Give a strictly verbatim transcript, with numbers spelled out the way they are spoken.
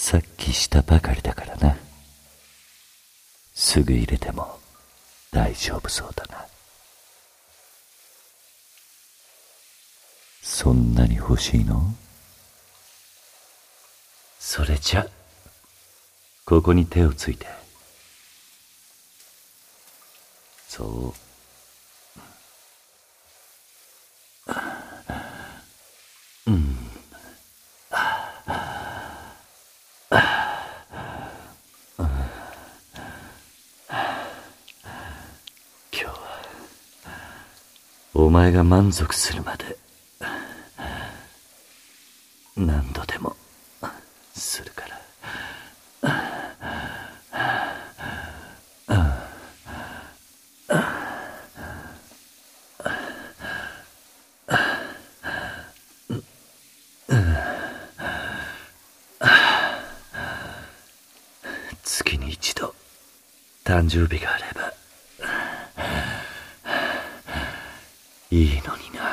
さっきしたばかりだからな。すぐ入れても大丈夫そうだな。そんなに欲しいの？それじゃここに手をついて。そう。うん。今日はお前が満足するまで何度でもするから。月に一度誕生日があればいいのにな。